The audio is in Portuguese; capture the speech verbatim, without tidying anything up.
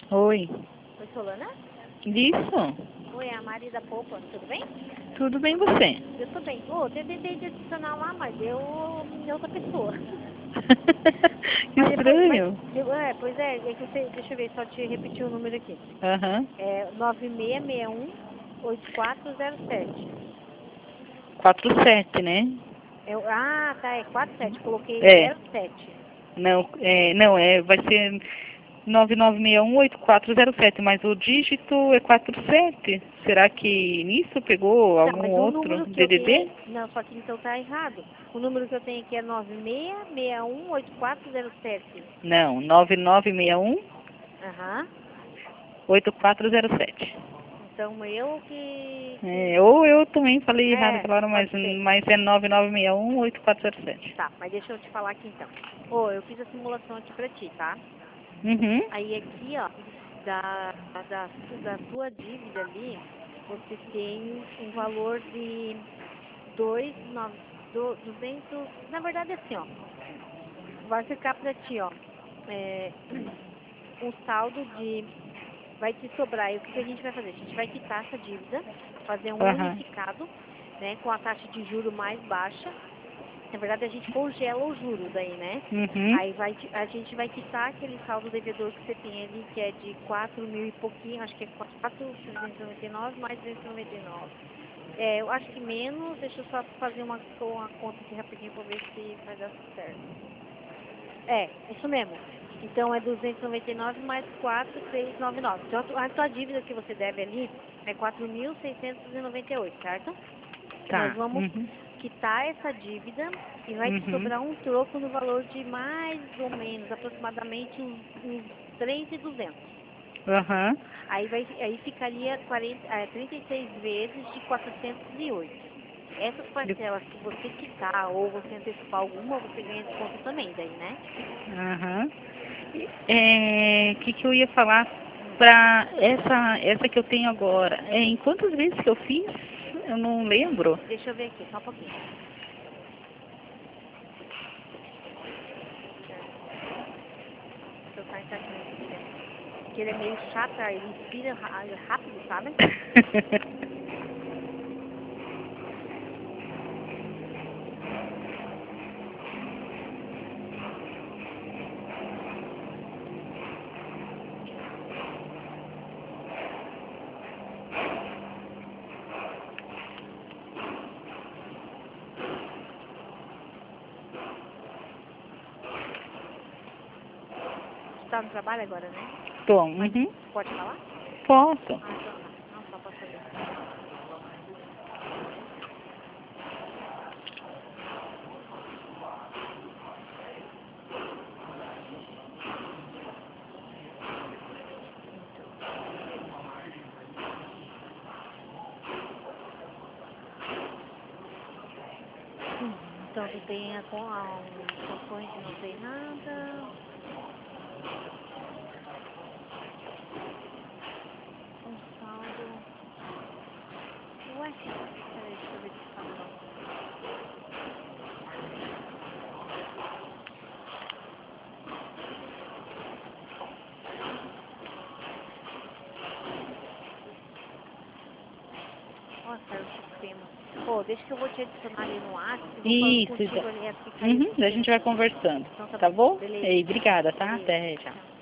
Oi. Oi, Solana? Isso. Oi, é a Mari da Polpa, tudo bem? Tudo bem você? Eu tô bem. Ô, eu tentei te adicionar lá, mas deu outra pessoa. Que Mas depois, mas, estranho. eu, é, pois é, é que você, deixa eu ver, só te repetir o número aqui. Aham. É nove seis seis um, oito quatro zero sete. quatro sete, né? Eu, ah, tá, é quatro sete, coloquei É. zero sete. Não, é, não, é, vai ser nove nove seis um oito quatro zero sete, mas o dígito é quatro sete. Será que nisso pegou Tá, algum mas o outro número que eu tenho D D D? aí, não, só que então tá errado. O número que eu tenho aqui é nove seis seis um, oito quatro zero sete. Não, nove nove seis um Aham. oito quatro zero sete. Então eu que, É, que... ou eu também falei errado É, aquela hora, mas, pode ser. mas é nove nove seis um oito quatro zero sete. Tá, mas deixa eu te falar aqui então. Ô, eu fiz a simulação aqui pra ti, tá? Uhum. Aí aqui, ó, da, da, su- da tua dívida ali, você tem um valor de dois, nove, do, duzentos, na verdade assim, ó, vai ficar pra ti, ó, é, um saldo de, vai te sobrar, e o que, que a gente vai fazer? A gente vai quitar essa dívida, fazer um Aham. unificado, né, com a taxa de juro mais baixa. Na verdade, a gente congela o juro daí, né? Uhum. Aí vai, ti- a gente vai quitar aquele saldo devedor que você tem ali, que é de quatro mil e pouquinho, acho que é quatro mil trezentos e noventa e nove mais duzentos e noventa e nove. É, eu acho que menos, deixa eu só fazer uma, uma conta aqui rapidinho para ver se vai dar certo. É, isso mesmo. Então é duzentos e noventa e nove mais quatro mil trezentos e noventa e nove. Então a tua a tua dívida que você deve ali é quatro mil seiscentos e noventa e oito, certo? Nós Tá. vamos Uhum. quitar essa dívida e vai te Uhum. sobrar um troco no valor de mais ou menos, aproximadamente uns, uns três mil e duzentos. Aham. Aí, vai, aí ficaria quarenta, eh, trinta e seis vezes de quatrocentos e oito. Essas parcelas, se você quitar ou você antecipar alguma, você ganha desconto também, daí, né? Aham. É, o que, que eu ia falar Hum. pra essa, essa que eu tenho agora? É, em quantas vezes que eu fiz? Eu não lembro. Deixa eu ver aqui, só um pouquinho. Deixa eu só entrar aqui no sistema. Porque ele é meio chato, ele inspira ra- rápido, sabe? Você tá no trabalho agora, né? Tô. Mas Uhum. pode falar? Posso. Ah, então tá. Não, só pra saber. Então. Hum, Então tu tem a, con- a, um, condições de não ter nada. Um saldo. Ué? Peraí, deixa eu verificar um negócio aqui. Ó, saiu o sistema. Ô, deixa que eu vou te adicionar ali no WhatsApp e vou falando Isso. contigo da- ali, é porque caiu o Uhum. A sistema gente vai aqui. conversando. Então tá Tá bom. bom? Beleza Ei, então. obrigada, tá? Beleza. Até, tchau. Tchau.